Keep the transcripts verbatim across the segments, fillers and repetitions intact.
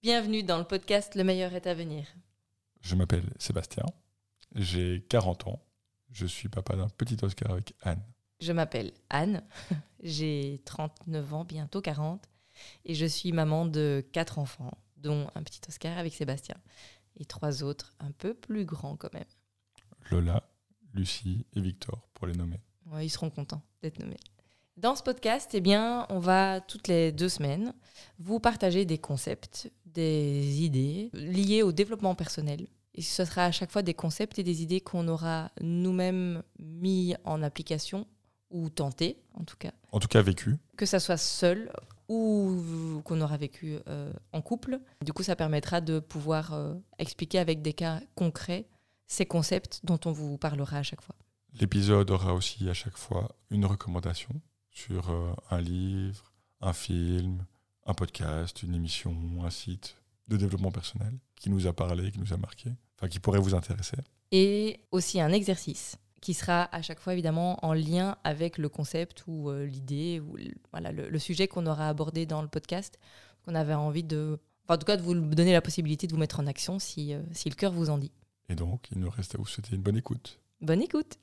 Bienvenue dans le podcast Le meilleur est à venir. Je m'appelle Sébastien, j'ai quarante ans, je suis papa d'un petit Oscar avec Anne. Je m'appelle Anne, j'ai trente-neuf ans, bientôt quarante, et je suis maman de quatre enfants, dont un petit Oscar avec Sébastien, et trois autres un peu plus grands quand même. Lola, Lucie et Victor, pour les nommer. Ouais, ils seront contents d'être nommés. Dans ce podcast, eh bien, on va toutes les deux semaines vous partager des concepts, des idées liées au développement personnel. Et ce sera à chaque fois des concepts et des idées qu'on aura nous-mêmes mis en application ou tenté, en tout cas. En tout cas vécu. Que ça soit seul ou qu'on aura vécu euh, en couple. Du coup, ça permettra de pouvoir euh, expliquer avec des cas concrets ces concepts dont on vous parlera à chaque fois. L'épisode aura aussi à chaque fois une recommandation sur euh, un livre, un film, un podcast, une émission, un site de développement personnel qui nous a parlé, qui nous a marqué, enfin qui pourrait vous intéresser. Et aussi un exercice qui sera à chaque fois évidemment en lien avec le concept ou euh, l'idée ou le, voilà, le, le sujet qu'on aura abordé dans le podcast, qu'on avait envie de, enfin, en tout cas de vous donner la possibilité de vous mettre en action si, euh, si le cœur vous en dit. Et donc, il nous reste à vous souhaiter une bonne écoute. Bonne écoute.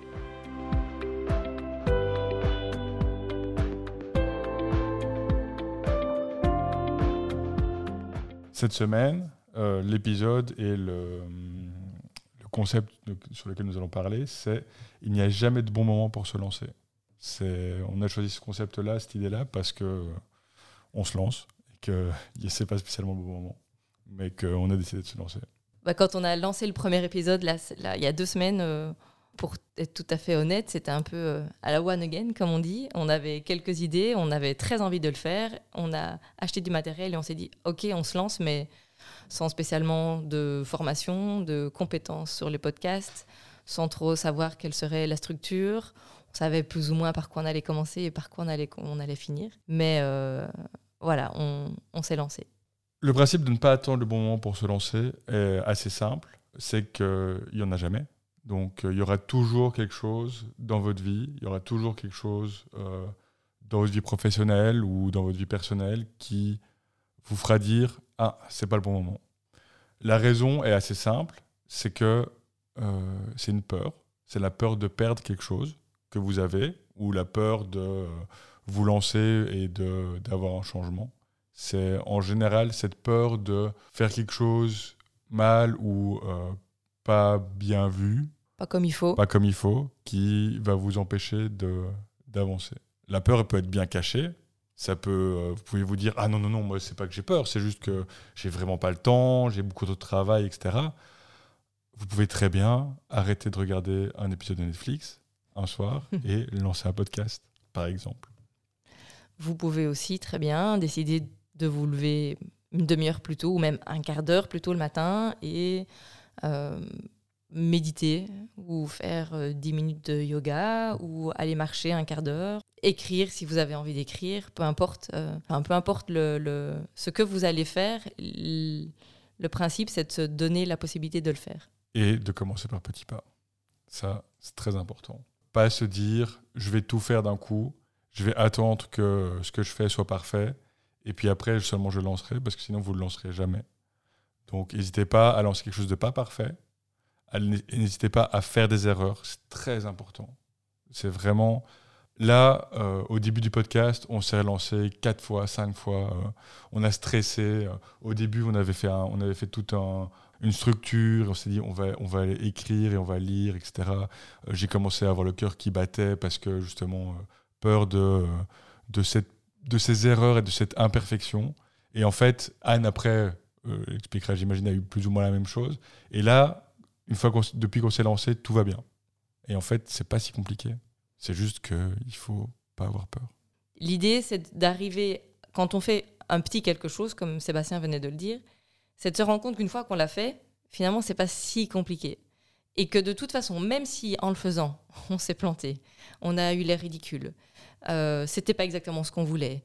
Cette semaine, euh, l'épisode et le, le concept de, sur lequel nous allons parler, c'est « Il n'y a jamais de bon moment pour se lancer ». C'est, on a choisi ce concept-là, cette idée-là, parce qu'on se lance et que ce n'est pas spécialement le bon moment, mais qu'on a décidé de se lancer. Bah, quand on a lancé le premier épisode, là, là, il y a deux semaines, euh, pour être tout à fait honnête, c'était un peu euh, à la one again, comme on dit. On avait quelques idées, on avait très envie de le faire. On a acheté du matériel et on s'est dit, OK, on se lance, mais sans spécialement de formation, de compétences sur les podcasts, sans trop savoir quelle serait la structure. On savait plus ou moins par quoi on allait commencer et par quoi on allait, on allait finir. Mais euh, voilà, on, on s'est lancé. Le principe de ne pas attendre le bon moment pour se lancer est assez simple. C'est qu'il n'y en a jamais. Donc, euh, il y aura toujours quelque chose dans votre vie, il y aura toujours quelque chose euh, dans votre vie professionnelle ou dans votre vie personnelle qui vous fera dire « Ah, c'est pas le bon moment ». La raison est assez simple, c'est que euh, c'est une peur. C'est la peur de perdre quelque chose que vous avez ou la peur de euh, vous lancer et de, d'avoir un changement. C'est en général cette peur de faire quelque chose mal ou euh, pas bien vu, pas comme il faut, pas comme il faut, qui va vous empêcher de, d'avancer. La peur, elle peut être bien cachée. Ça peut, euh, vous pouvez vous dire « Ah non, non, non, moi, c'est pas que j'ai peur, c'est juste que j'ai vraiment pas le temps, j'ai beaucoup de travail, et cetera » Vous pouvez très bien arrêter de regarder un épisode de Netflix un soir et lancer un podcast, par exemple. Vous pouvez aussi très bien décider de vous lever une demi-heure plus tôt ou même un quart d'heure plus tôt le matin et euh, méditer ou faire euh, dix minutes de yoga ou aller marcher un quart d'heure, écrire si vous avez envie d'écrire, peu importe, euh, enfin, peu importe le, le, ce que vous allez faire, le, le principe c'est de se donner la possibilité de le faire. Et de commencer par petits pas. Ça, c'est très important. Pas se dire « je vais tout faire d'un coup, je vais attendre que ce que je fais soit parfait ». Et puis après, seulement je lancerai, parce que sinon, vous ne le lancerez jamais. Donc, n'hésitez pas à lancer quelque chose de pas parfait. N'hésitez pas à faire des erreurs. C'est très important. C'est vraiment... Là, euh, au début du podcast, on s'est relancé quatre fois, cinq fois. Euh, on a stressé. Euh, au début, on avait fait, un, on avait fait toute un, une structure. On s'est dit, on va, on va aller écrire et on va lire, et cetera. Euh, j'ai commencé à avoir le cœur qui battait parce que, justement, euh, peur de, euh, de cette de ces erreurs et de cette imperfection. Et en fait, Anne, après, euh, expliquera, j'imagine, a eu plus ou moins la même chose. Et là, une fois qu'on, depuis qu'on s'est lancé, tout va bien. Et en fait, c'est pas si compliqué. C'est juste qu'il faut pas avoir peur. L'idée, c'est d'arriver, quand on fait un petit quelque chose, comme Sébastien venait de le dire, c'est de se rendre compte qu'une fois qu'on l'a fait, finalement, c'est pas si compliqué. Et que de toute façon, même si en le faisant, on s'est planté, on a eu l'air ridicule, euh, c'était pas exactement ce qu'on voulait,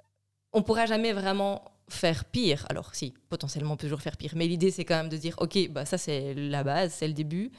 on pourra jamais vraiment faire pire. Alors si, potentiellement on peut toujours faire pire, mais l'idée c'est quand même de dire ok, bah ça c'est la base, c'est le début,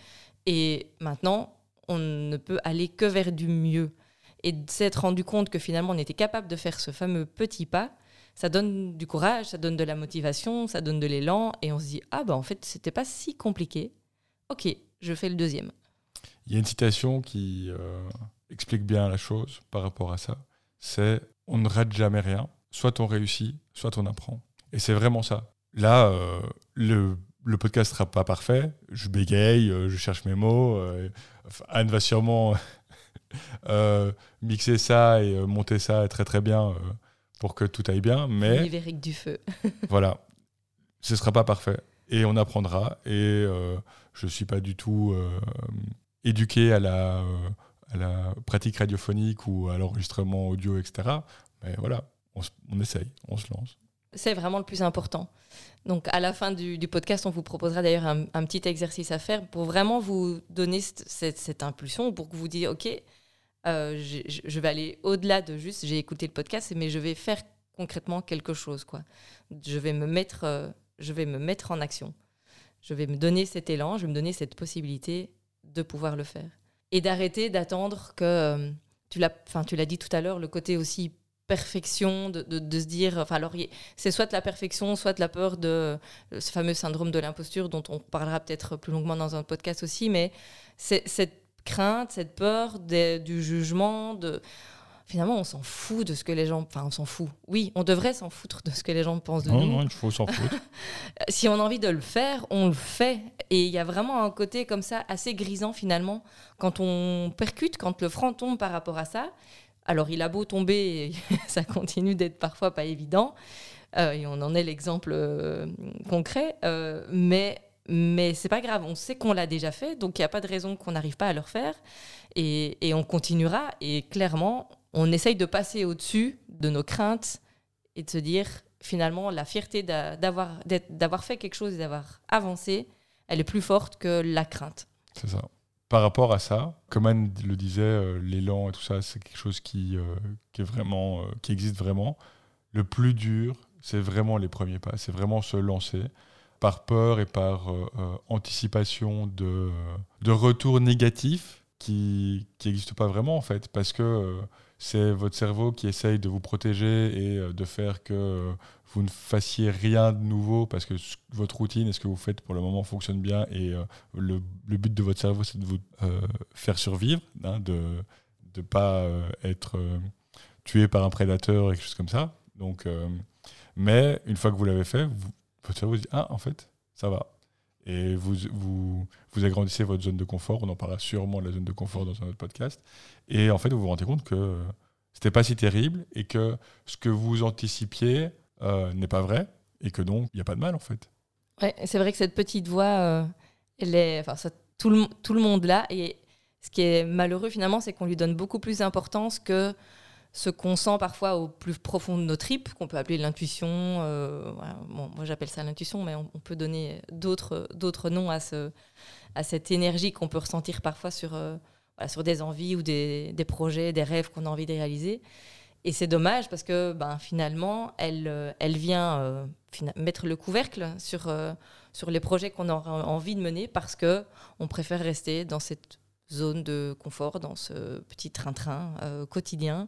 et maintenant on ne peut aller que vers du mieux. Et de s'être rendu compte que finalement on était capable de faire ce fameux petit pas, ça donne du courage, ça donne de la motivation, ça donne de l'élan, et on se dit, ah ben en fait, c'était pas si compliqué. Ok, je fais le deuxième. Il y a une citation qui euh, explique bien la chose par rapport à ça. C'est « on ne rate jamais rien, soit on réussit, soit on apprend ». Et c'est vraiment ça. Là, euh, le, le podcast ne sera pas parfait, je bégaye, euh, je cherche mes mots, euh, Anne va sûrement euh, mixer ça et euh, monter ça très très bien euh, pour que tout aille bien, mais... L'Ivérique du feu. Voilà, ce ne sera pas parfait. Et on apprendra, et euh, je ne suis pas du tout euh, éduqué à la, euh, à la pratique radiophonique ou à l'enregistrement audio, et cetera. Mais voilà, on, on essaye, on se lance. C'est vraiment le plus important. Donc, à la fin du, du podcast, on vous proposera d'ailleurs un, un petit exercice à faire pour vraiment vous donner cette, cette, cette impulsion, pour que vous disiez, OK, euh, je, je vais aller au-delà de juste, j'ai écouté le podcast, mais je vais faire concrètement quelque chose, quoi. Je vais me mettre, euh, je vais me mettre en action. Je vais me donner cet élan, je vais me donner cette possibilité de pouvoir le faire. Et d'arrêter d'attendre que, euh, tu l'as, enfin, tu l'as dit tout à l'heure, le côté aussi perfection, de, de, de se dire... Enfin, alors, c'est soit la perfection, soit la peur de ce fameux syndrome de l'imposture dont on parlera peut-être plus longuement dans un podcast aussi, mais c'est cette crainte, cette peur de, du jugement, de... Finalement, on s'en fout de ce que les gens... Enfin, on s'en fout. Oui, on devrait s'en foutre de ce que les gens pensent de non, nous. Non, il faut s'en foutre. Si on a envie de le faire, on le fait. Et il y a vraiment un côté comme ça, assez grisant finalement, quand on percute, quand le franc tombe par rapport à ça. Alors, il a beau tomber, ça continue d'être parfois pas évident. Euh, et on en est l'exemple euh, concret. Euh, mais... Mais c'est pas grave, on sait qu'on l'a déjà fait, donc il n'y a pas de raison qu'on n'arrive pas à le refaire. Et, et on continuera. Et clairement, on essaye de passer au-dessus de nos craintes et de se dire, finalement, la fierté d'a, d'avoir, d'avoir fait quelque chose et d'avoir avancé, elle est plus forte que la crainte. C'est ça. Par rapport à ça, comme Anne le disait, euh, l'élan et tout ça, c'est quelque chose qui, euh, qui, est vraiment, euh, qui existe vraiment. Le plus dur, c'est vraiment les premiers pas, c'est vraiment se lancer. Par peur et par euh, euh, anticipation de, euh, de retours négatifs qui n'existent pas vraiment en fait, parce que euh, c'est votre cerveau qui essaye de vous protéger et euh, de faire que euh, vous ne fassiez rien de nouveau, parce que votre routine et ce que vous faites pour le moment fonctionne bien, et euh, le, le but de votre cerveau, c'est de vous euh, faire survivre, hein, de ne pas euh, être euh, tué par un prédateur et quelque chose comme ça. Donc, euh, mais une fois que vous l'avez fait, vous votre cerveau vous dit « Ah, en fait, ça va ». Et vous, vous, vous agrandissez votre zone de confort. On en parlera sûrement de la zone de confort dans un autre podcast. Et en fait, vous vous rendez compte que c'était pas si terrible et que ce que vous anticipiez euh, n'est pas vrai et que donc, il n'y a pas de mal, en fait. Ouais, c'est vrai que cette petite voix, euh, elle est, enfin, ça, tout, le, tout le monde l'a. Et ce qui est malheureux, finalement, c'est qu'on lui donne beaucoup plus d'importance que ce qu'on sent parfois au plus profond de nos tripes, qu'on peut appeler l'intuition. Euh, voilà. Bon, moi, j'appelle ça l'intuition, mais on, on peut donner d'autres, d'autres noms à, ce, à cette énergie qu'on peut ressentir parfois sur, euh, voilà, sur des envies ou des, des projets, des rêves qu'on a envie de réaliser. Et c'est dommage parce que ben, finalement, elle, elle vient euh, fina- mettre le couvercle sur, euh, sur les projets qu'on a envie de mener, parce qu'on préfère rester dans cette zone de confort, dans ce petit train-train euh, quotidien.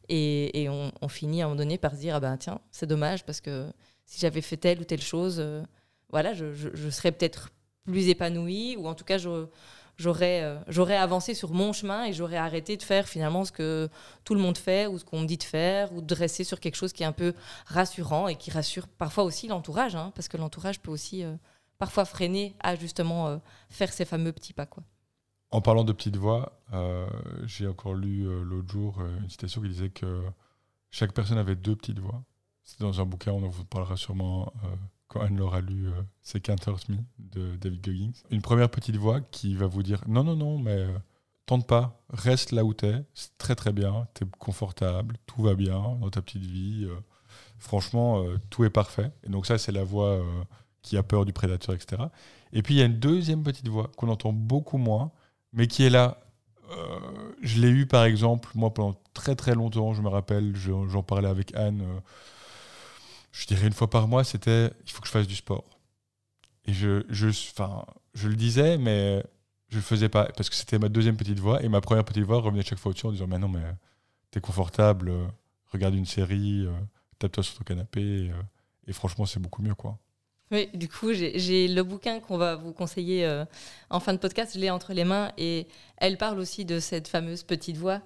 Et, et on, on finit à un moment donné par se dire, ah ben tiens, c'est dommage, parce que si j'avais fait telle ou telle chose, euh, voilà, je, je, je serais peut-être plus épanouie, ou en tout cas, je, j'aurais, euh, j'aurais avancé sur mon chemin et j'aurais arrêté de faire finalement ce que tout le monde fait, ou ce qu'on me dit de faire, ou de rester sur quelque chose qui est un peu rassurant et qui rassure parfois aussi l'entourage, hein, parce que l'entourage peut aussi euh, parfois freiner à justement euh, faire ces fameux petits pas, quoi. En parlant de petites voix, euh, j'ai encore lu euh, l'autre jour euh, une citation qui disait que chaque personne avait deux petites voix. C'est dans un bouquin, on en vous parlera sûrement euh, quand Anne l'aura lu, euh, c'est Can't Hurt Me de David Goggins. Une première petite voix qui va vous dire non, non, non, mais euh, tente pas, reste là où t'es, c'est très très bien, t'es confortable, tout va bien dans ta petite vie. Euh, franchement, euh, tout est parfait. Et donc ça, c'est la voix euh, qui a peur du prédateur, et cetera. Et puis il y a une deuxième petite voix qu'on entend beaucoup moins, mais qui est là. Euh, je l'ai eu par exemple, moi pendant très très longtemps, je me rappelle, je, j'en parlais avec Anne, euh, je dirais une fois par mois, c'était il faut que je fasse du sport. Et je, je, enfin, je le disais, mais je le faisais pas, parce que c'était ma deuxième petite voix, et ma première petite voix revenait chaque fois au-dessus en disant mais non, mais t'es confortable, euh, regarde une série, euh, tape-toi sur ton canapé et, euh, et franchement, c'est beaucoup mieux, quoi. Oui, du coup, j'ai, j'ai le bouquin qu'on va vous conseiller euh, en fin de podcast, je l'ai entre les mains et elle parle aussi de cette fameuse petite voix.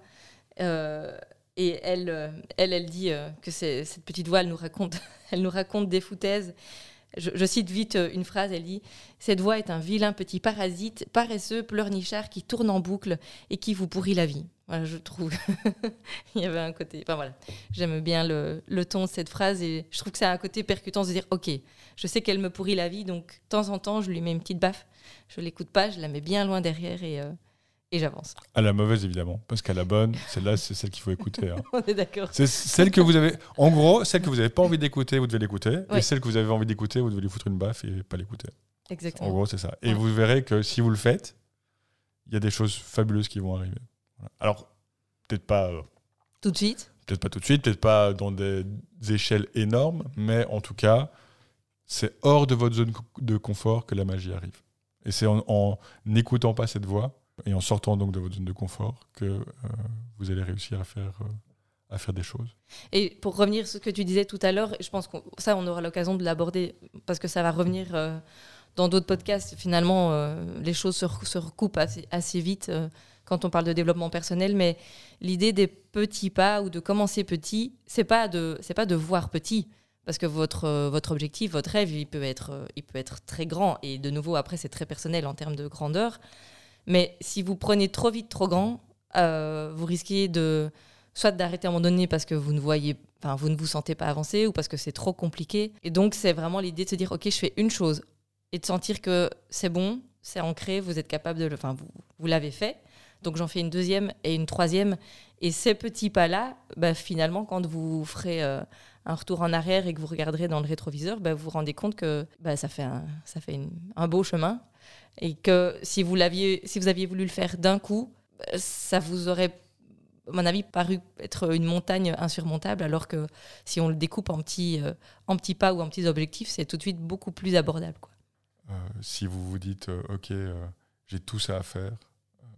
Euh, et elle, euh, elle, elle dit euh, que c'est, cette petite voix, elle nous raconte, elle nous raconte des foutaises. Je, je cite vite une phrase, elle dit « Cette voix est un vilain petit parasite, paresseux, pleurnichard qui tourne en boucle et qui vous pourrit la vie. » Voilà, je trouve. Il y avait un côté... Enfin voilà, j'aime bien le, le ton de cette phrase et je trouve que ça a un côté percutant de se dire « Ok, je sais qu'elle me pourrit la vie, donc de temps en temps, je lui mets une petite baffe. Je ne l'écoute pas, je la mets bien loin derrière et... Euh, Et j'avance. À la mauvaise, évidemment. Parce qu'à la bonne, celle-là, c'est celle qu'il faut écouter. Hein. On est d'accord. C'est celle que vous avez... En gros, celle que vous n'avez pas envie d'écouter, vous devez l'écouter. Ouais. Et celle que vous avez envie d'écouter, vous devez lui foutre une baffe et pas l'écouter. Exactement. En gros, c'est ça. Et Ouais. vous verrez que si vous le faites, il y a des choses fabuleuses qui vont arriver. Voilà. Alors, peut-être pas... Euh, tout de suite. Peut-être pas tout de suite, peut-être pas dans des échelles énormes, mais en tout cas, c'est hors de votre zone de confort que la magie arrive. Et c'est en, en n'écoutant pas cette voix et en sortant donc de votre zone de confort que euh, vous allez réussir à faire, euh, à faire des choses. Et pour revenir sur ce que tu disais tout à l'heure, je pense que ça, on aura l'occasion de l'aborder parce que ça va revenir euh, dans d'autres podcasts. Finalement, euh, les choses se, se recoupent assez, assez vite euh, quand on parle de développement personnel. Mais l'idée des petits pas ou de commencer petit, c'est pas de, c'est pas de voir petit. Parce que votre, euh, votre objectif, votre rêve, il peut, être, euh, il peut être très grand. Et de nouveau, après, c'est très personnel en termes de grandeur. Mais si vous prenez trop vite, trop grand, euh, vous risquez de, soit d'arrêter à un moment donné parce que vous ne, voyez, enfin, vous ne vous sentez pas avancer ou parce que c'est trop compliqué. Et donc, c'est vraiment l'idée de se dire, OK, je fais une chose. Et de sentir que c'est bon, c'est ancré, vous êtes capable de le... Enfin, vous, vous l'avez fait. Donc, j'en fais une deuxième et une troisième. Et ces petits pas-là, bah, finalement, quand vous ferez... Euh, un retour en arrière et que vous regarderez dans le rétroviseur, bah, vous vous rendez compte que bah, ça fait, un, ça fait une, un beau chemin et que si vous, l'aviez, si vous aviez voulu le faire d'un coup, bah, ça vous aurait, à mon avis, paru être une montagne insurmontable, alors que si on le découpe en petits, euh, en petits pas ou en petits objectifs, c'est tout de suite beaucoup plus abordable, quoi. Euh, si vous vous dites euh, « Ok, euh, j'ai tout ça à faire euh, »,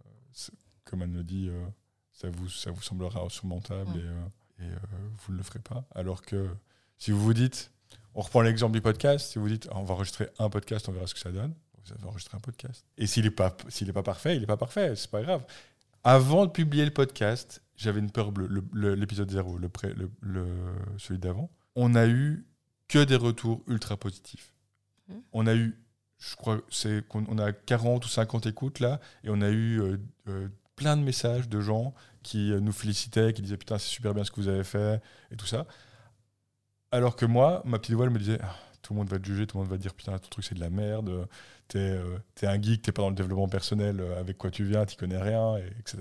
comme Anne le dit, euh, ça, vous, ça vous semblera insurmontable mmh. et... Euh, et euh, vous ne le ferez pas. Alors que si vous vous dites, on reprend l'exemple du podcast, si vous dites on va enregistrer un podcast, on verra ce que ça donne, vous avez enregistré un podcast. Et s'il n'est pas, s'il n'est pas parfait, il n'est pas parfait, c'est pas grave. Avant de publier le podcast, j'avais une peur bleue, le, le, l'épisode zéro, le pré, le, le, celui d'avant, on a eu que des retours ultra positifs. Mmh. On a eu, je crois, c'est qu'on on a quarante ou cinquante écoutes là, et on a eu euh, euh, plein de messages de gens qui nous félicitait, qui disait putain c'est super bien ce que vous avez fait et tout ça. Alors que moi, ma petite voix elle me disait ah, tout le monde va te juger, tout le monde va te dire putain ton truc c'est de la merde, t'es, euh, t'es un geek, t'es pas dans le développement personnel, euh, avec quoi tu viens, t'y connais rien, et, etc.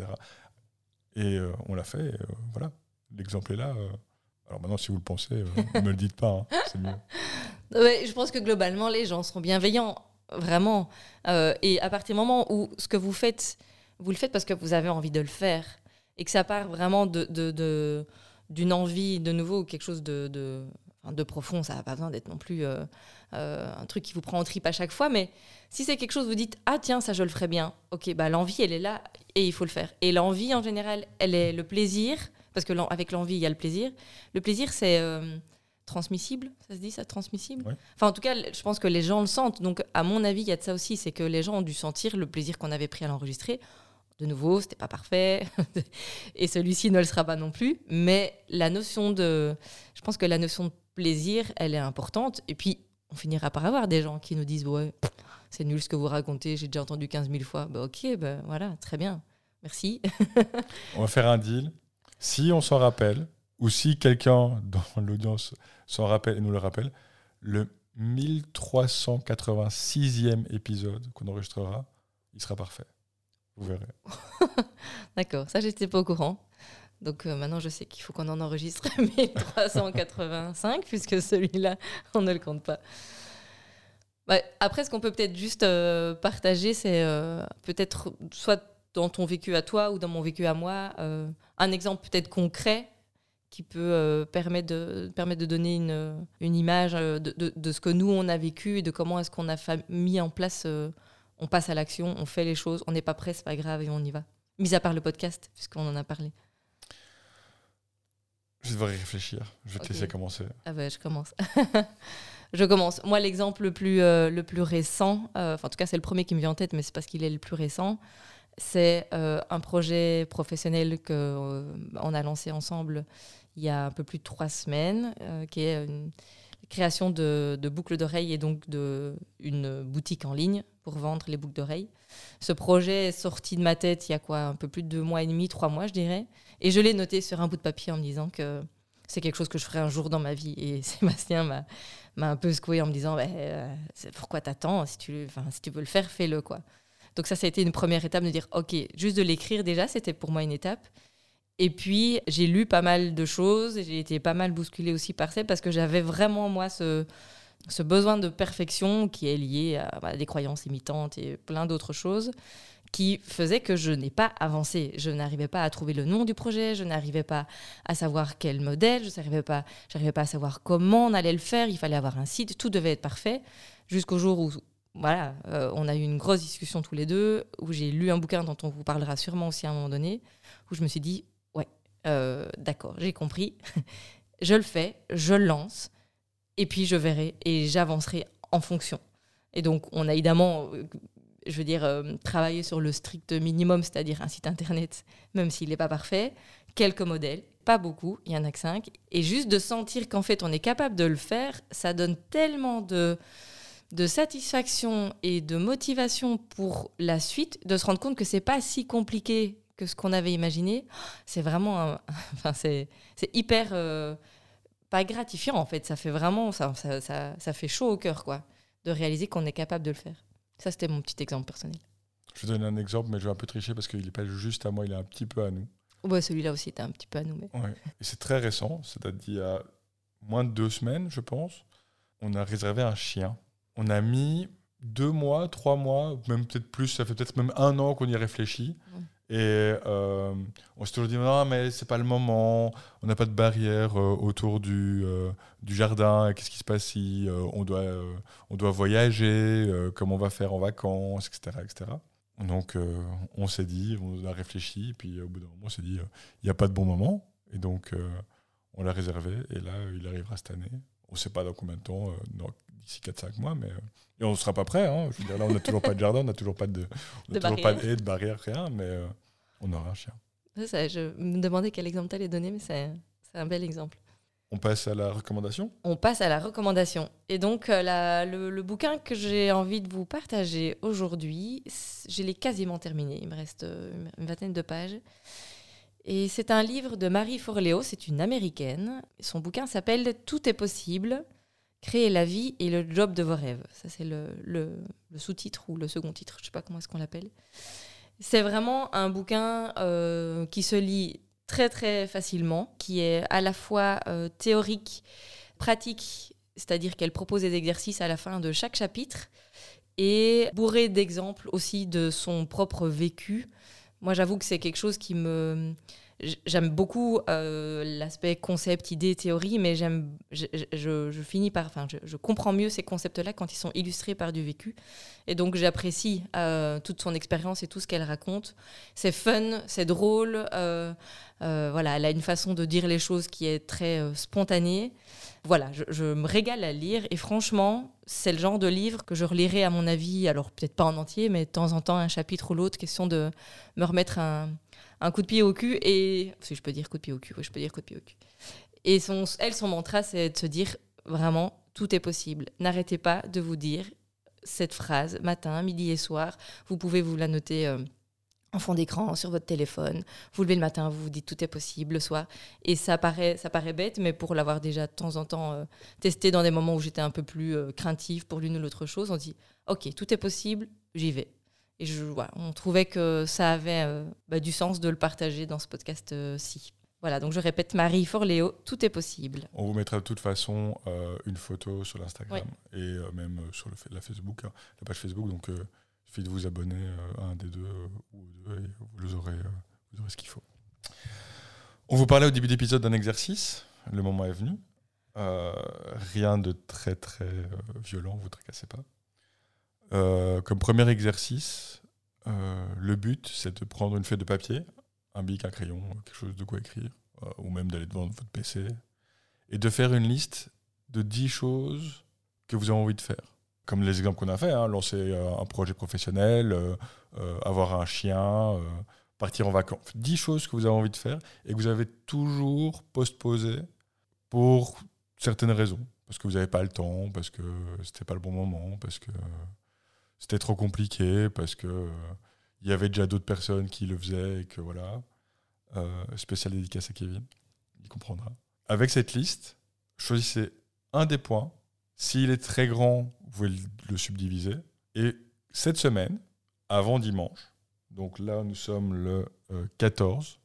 Et euh, on l'a fait, et, euh, voilà, l'exemple est là. Euh. Alors maintenant si vous le pensez, euh, ne me le dites pas, hein, c'est mieux. Ouais, je pense que globalement les gens seront bienveillants, vraiment. Euh, et à partir du moment où ce que vous faites, vous le faites parce que vous avez envie de le faire. Et que ça part vraiment de, de, de, d'une envie de nouveau ou quelque chose de, de, de profond, ça n'a pas besoin d'être non plus euh, euh, un truc qui vous prend en tripe à chaque fois, mais si c'est quelque chose, vous dites « Ah tiens, ça je le ferais bien », ok, bah, l'envie elle est là et il faut le faire. Et l'envie en général, elle est le plaisir, parce qu'avec l'envie il y a le plaisir. Le plaisir c'est euh, transmissible, ça se dit ça, transmissible ouais. Enfin en tout cas, je pense que les gens le sentent, donc à mon avis il y a de ça aussi, c'est que les gens ont dû sentir le plaisir qu'on avait pris à l'enregistrer. De nouveau, c'était pas parfait, et celui-ci ne le sera pas non plus. Mais la notion de, je pense que la notion de plaisir, elle est importante. Et puis, on finira par avoir des gens qui nous disent ouais, c'est nul ce que vous racontez, j'ai déjà entendu quinze mille fois. Bah ok, bah voilà, très bien, merci. On va faire un deal. Si on s'en rappelle, ou si quelqu'un dans l'audience s'en rappelle et nous le rappelle, le mille trois cent quatre-vingt-sixième épisode qu'on enregistrera, il sera parfait. Vous verrez. D'accord, ça j'étais pas au courant. Donc euh, maintenant je sais qu'il faut qu'on en enregistre mille trois cent quatre-vingt-cinq puisque celui-là on ne le compte pas. Bah, après ce qu'on peut peut-être juste euh, partager c'est euh, peut-être soit dans ton vécu à toi ou dans mon vécu à moi euh, un exemple peut-être concret qui peut euh, permettre, de, permettre de donner une, une image de, de, de ce que nous on a vécu et de comment est-ce qu'on a fa- mis en place euh, on passe à l'action, on fait les choses, on n'est pas prêt, c'est pas grave et on y va. Mis à part le podcast, puisqu'on en a parlé. Je vais devoir y réfléchir. Je vais te okay. laisser commencer. Ah ben, je commence. je commence. Moi, l'exemple le plus, euh, le plus récent, euh, en tout cas, c'est le premier qui me vient en tête, mais c'est parce qu'il est le plus récent. C'est euh, un projet professionnel qu'on euh, a lancé ensemble il y a un peu plus de trois semaines, euh, qui est une création de, de boucles d'oreilles et donc de, une boutique en ligne pour vendre les boucles d'oreilles. Ce projet est sorti de ma tête il y a quoi, un peu plus de deux mois et demi, trois mois, je dirais. Et je l'ai noté sur un bout de papier en me disant que c'est quelque chose que je ferai un jour dans ma vie. Et Sébastien m'a, m'a un peu secoué en me disant bah, euh, pourquoi t'attends, si tu, si tu veux le faire, fais-le, quoi. Donc ça, ça a été une première étape de dire ok, juste de l'écrire déjà, c'était pour moi une étape. Et puis, j'ai lu pas mal de choses et j'ai été pas mal bousculée aussi par ça parce que j'avais vraiment, moi, ce, ce besoin de perfection qui est lié à bah, des croyances limitantes et plein d'autres choses qui faisaient que je n'ai pas avancé. Je n'arrivais pas à trouver le nom du projet, je n'arrivais pas à savoir quel modèle, je n'arrivais pas, j'arrivais pas à savoir comment on allait le faire, il fallait avoir un site, tout devait être parfait, jusqu'au jour où voilà, euh, on a eu une grosse discussion tous les deux, où j'ai lu un bouquin dont on vous parlera sûrement aussi à un moment donné, où je me suis dit Euh, d'accord, j'ai compris. Je le fais, je le lance, et puis je verrai et j'avancerai en fonction. Et donc, on a évidemment, euh, je veux dire, euh, travaillé sur le strict minimum, c'est-à-dire un site internet, même s'il n'est pas parfait, quelques modèles, pas beaucoup, il y en a que cinq, et juste de sentir qu'en fait, on est capable de le faire, ça donne tellement de, de satisfaction et de motivation pour la suite, de se rendre compte que c'est pas si compliqué que ce qu'on avait imaginé. C'est vraiment un, enfin c'est c'est hyper euh, pas gratifiant en fait, ça fait vraiment ça, ça ça ça fait chaud au cœur quoi de réaliser qu'on est capable de le faire. Ça c'était mon petit exemple personnel. Je vais donner un exemple mais je vais un peu tricher parce qu'il est pas juste à moi, il est un petit peu à nous. Ouais, celui-là aussi était un petit peu à nous mais ouais. Et c'est très récent, c'est-à-dire il y a moins de deux semaines je pense, on a réservé un chien. On a mis deux mois, trois mois, même peut-être plus, ça fait peut-être même un an qu'on y réfléchit. Ouais. Et euh, on s'est toujours dit non mais c'est pas le moment, on n'a pas de barrière euh, autour du, euh, du jardin, qu'est-ce qui se passe si euh, on, doit, euh, on doit voyager, euh, comment on va faire en vacances, et cetera et cetera. Donc euh, on s'est dit, on a réfléchi, et puis au bout d'un moment on s'est dit il euh, n'y a pas de bon moment, et donc euh, on l'a réservé, et là il arrivera cette année. On ne sait pas dans combien de temps, euh, dans, d'ici quatre cinq mois, mais euh, et on ne sera pas prêt. Hein. Je veux dire, là, on n'a toujours pas de jardin, on n'a toujours pas de, on de toujours pas de haie, de barrière, rien, mais euh, on aura un chien. Ça, je me demandais quel exemple tu allais donner, mais c'est, c'est un bel exemple. On passe à la recommandation ? On passe à la recommandation. Et donc, euh, la, le, le bouquin que j'ai envie de vous partager aujourd'hui, je l'ai quasiment terminé. Il me reste une vingtaine de pages. Et c'est un livre de Marie Forleo, c'est une américaine. Son bouquin s'appelle « Tout est possible, créer la vie et le job de vos rêves ». Ça, c'est le, le, le sous-titre ou le second titre, je ne sais pas comment est-ce qu'on l'appelle. C'est vraiment un bouquin euh, qui se lit très, très facilement, qui est à la fois euh, théorique, pratique, c'est-à-dire qu'elle propose des exercices à la fin de chaque chapitre, et bourré d'exemples aussi de son propre vécu. Moi, j'avoue que c'est quelque chose qui me... J'aime beaucoup euh, l'aspect concept, idée, théorie, mais j'aime, je, je, je finis par... Enfin, je, je comprends mieux ces concepts-là quand ils sont illustrés par du vécu. Et donc, j'apprécie euh, toute son expérience et tout ce qu'elle raconte. C'est fun, c'est drôle. Euh, euh, voilà, elle a une façon de dire les choses qui est très euh, spontanée. Voilà, je, je me régale à lire. Et franchement, c'est le genre de livre que je relirai, à mon avis, alors peut-être pas en entier, mais de temps en temps, un chapitre ou l'autre, question de me remettre un... un coup de pied au cul, et si je peux dire coup de pied au cul, oui, je peux dire coup de pied au cul. Et son, elle, son mantra, c'est de se dire vraiment, tout est possible. N'arrêtez pas de vous dire cette phrase, matin, midi et soir. Vous pouvez vous la noter euh, en fond d'écran, sur votre téléphone. Vous levez le matin, vous vous dites tout est possible, le soir. Et ça paraît, ça paraît bête, mais pour l'avoir déjà de temps en temps euh, testé dans des moments où j'étais un peu plus euh, craintive pour l'une ou l'autre chose, on dit, ok, tout est possible, j'y vais. Et je, voilà, on trouvait que ça avait euh, bah, du sens de le partager dans ce podcast-ci. Euh, voilà, donc je répète, Marie Forleo, tout est possible. On vous mettra de toute façon euh, une photo sur l'Instagram oui. et euh, même euh, sur le, la Facebook, hein, la page Facebook. Donc, il euh, suffit de vous abonner euh, à un des deux euh, ou aux deux et vous aurez, euh, vous aurez ce qu'il faut. On vous parlait au début d'épisode d'un exercice. Le moment est venu. Euh, rien de très, très euh, violent, vous ne tracassez pas. Euh, comme premier exercice, euh, le but, c'est de prendre une feuille de papier, un bic, un crayon, quelque chose de quoi écrire, euh, ou même d'aller devant votre P C, et de faire une liste de dix choses que vous avez envie de faire. Comme les exemples qu'on a fait, hein, lancer euh, un projet professionnel, euh, euh, avoir un chien, euh, partir en vacances. dix choses que vous avez envie de faire et que vous avez toujours postposé pour certaines raisons. Parce que vous n'avez pas le temps, parce que c'était pas le bon moment, parce que c'était trop compliqué, parce que euh, il y avait déjà d'autres personnes qui le faisaient et que voilà. Euh, spécial dédicace à Kevin, il comprendra. Avec cette liste, choisissez un des points. S'il est très grand, vous pouvez le, le subdiviser. Et cette semaine, avant dimanche, donc là nous sommes le euh, quatorze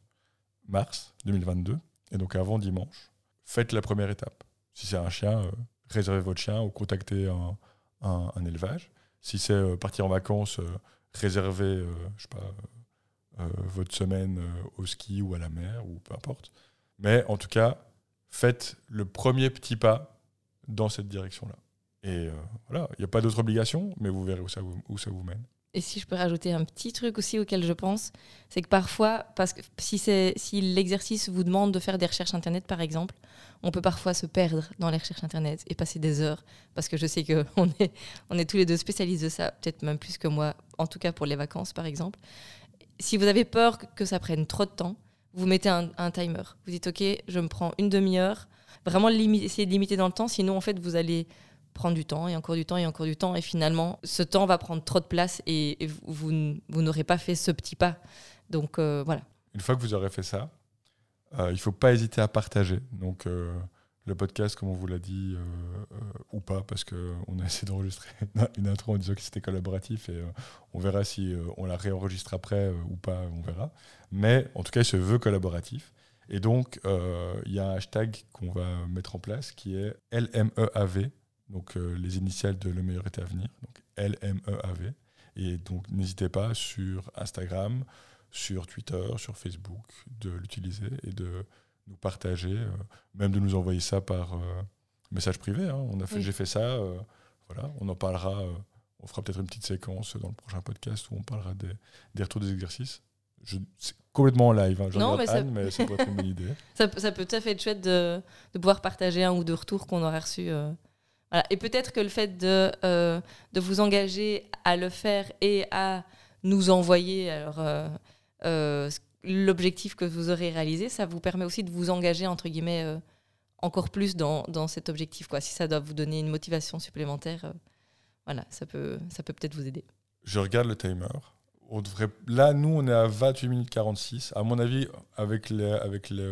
mars deux mille vingt-deux, et donc avant dimanche, faites la première étape. Si c'est un chien, euh, réservez votre chien ou contactez un, un, un élevage. Si c'est euh, partir en vacances, euh, réservez, euh, je sais pas, euh, euh, votre semaine euh, au ski ou à la mer, ou peu importe. Mais en tout cas, faites le premier petit pas dans cette direction-là. Et euh, voilà, il n'y a pas d'autre obligation, mais vous verrez où ça vous, où ça vous mène. Et si je peux rajouter un petit truc aussi auquel je pense, c'est que parfois, parce que si, c'est, si l'exercice vous demande de faire des recherches Internet, par exemple, on peut parfois se perdre dans les recherches Internet et passer des heures, parce que je sais qu'on est, on est tous les deux spécialistes de ça, peut-être même plus que moi, en tout cas pour les vacances, par exemple. Si vous avez peur que ça prenne trop de temps, vous mettez un, un timer. Vous dites, OK, je me prends une demi-heure. Vraiment, limi- essayez de limiter dans le temps, sinon, en fait, vous allez prendre du temps et encore du temps et encore du temps et finalement ce temps va prendre trop de place et, et vous, vous, vous n'aurez pas fait ce petit pas, donc euh, voilà. Une fois que vous aurez fait ça, euh, il ne faut pas hésiter à partager donc euh, le podcast comme on vous l'a dit euh, euh, ou pas, parce qu'on a essayé d'enregistrer une intro en disant que c'était collaboratif et euh, on verra si euh, on la réenregistre après euh, ou pas, on verra, mais en tout cas il se veut collaboratif. Et donc il euh, y a un hashtag qu'on va mettre en place qui est L M E A V, donc euh, les initiales de Le Meilleur Été à Venir, donc L M E A V. Et donc n'hésitez pas sur Instagram, sur Twitter, sur Facebook, de l'utiliser et de nous partager, euh, même de nous envoyer ça par euh, message privé. Hein. On a fait, oui. J'ai fait ça, euh, voilà, on en parlera, euh, on fera peut-être une petite séquence dans le prochain podcast où on parlera des, des retours des exercices. Je, c'est complètement en live, hein. Je non, mais, Anne, ça... mais ça pourrait être une bonne idée. ça, ça peut tout à fait être chouette de, de pouvoir partager un ou deux retours qu'on aura reçus. Euh... Voilà. Et peut-être que le fait de, euh, de vous engager à le faire et à nous envoyer alors, euh, euh, l'objectif que vous aurez réalisé, ça vous permet aussi de vous engager, entre guillemets, euh, encore plus dans, dans cet objectif, quoi. Si ça doit vous donner une motivation supplémentaire, euh, voilà, ça peut, ça peut peut-être vous aider. Je regarde le timer. On devrait... Là, nous, on est à vingt-huit minutes quarante-six. À mon avis, avec les... Avec les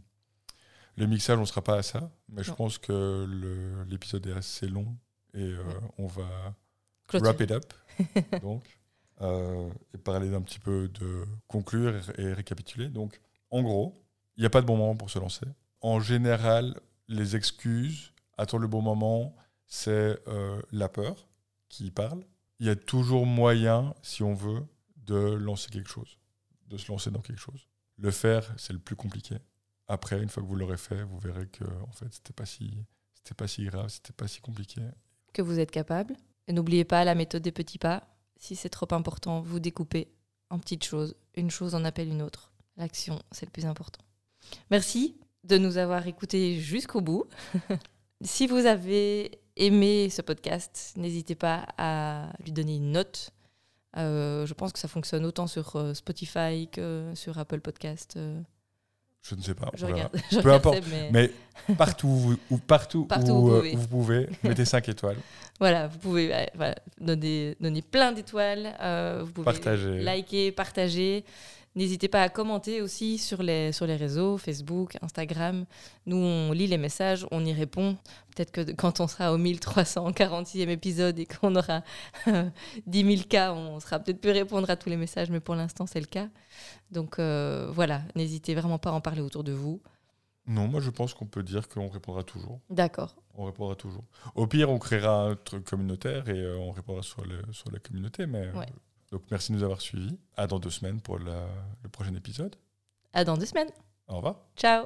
Le mixage, on ne sera pas à ça, mais je non. pense que le, l'épisode est assez long et euh, ouais. on va Clôture. wrap it up donc, euh, et parler d'un petit peu de conclure et, et récapituler. Donc, en gros, il n'y a pas de bon moment pour se lancer. En général, les excuses, attendre le bon moment, c'est euh, la peur qui parle. Il y a toujours moyen, si on veut, de lancer quelque chose, de se lancer dans quelque chose. Le faire, c'est le plus compliqué. Après, une fois que vous l'aurez fait, vous verrez que en fait, c'était pas si, c'était pas si grave, c'était pas si compliqué. Que vous êtes capable. Et n'oubliez pas la méthode des petits pas. Si c'est trop important, vous découpez en petites choses. Une chose en appelle une autre. L'action, c'est le plus important. Merci de nous avoir écoutés jusqu'au bout. Si vous avez aimé ce podcast, n'hésitez pas à lui donner une note. Euh, je pense que ça fonctionne autant sur euh, Spotify que sur Apple Podcast. Euh, Je ne sais pas. Je regarde, je Peu importe. Mais... mais partout, où, où, partout, partout où, où, vous pouvez. où vous pouvez, mettez cinq étoiles. Voilà, vous pouvez euh, voilà, donner, donner plein d'étoiles. Euh, vous pouvez partager. liker, partager. N'hésitez pas à commenter aussi sur les, sur les réseaux, Facebook, Instagram. Nous, on lit les messages, on y répond. Peut-être que quand on sera au mille trois cent quarante-sixième épisode et qu'on aura dix mille cas, on sera peut-être plus répondre à tous les messages, mais pour l'instant, c'est le cas. Donc euh, voilà, n'hésitez vraiment pas à en parler autour de vous. Non, moi je pense qu'on peut dire qu'on répondra toujours. D'accord. On répondra toujours. Au pire, on créera un truc communautaire et euh, on répondra sur, le, sur la communauté. Mais, ouais. euh, donc merci de nous avoir suivis. À dans deux semaines pour la, le prochain épisode. À dans deux semaines. Au revoir. Ciao.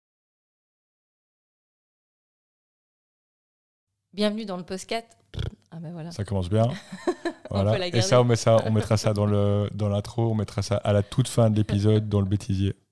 Bienvenue dans le podcast. Ah ben voilà. Ça commence bien. On Voilà. peut la Et garder. ça, on, met ça, on mettra ça dans, le, dans l'intro, on mettra ça à la toute fin de l'épisode dans le bêtisier.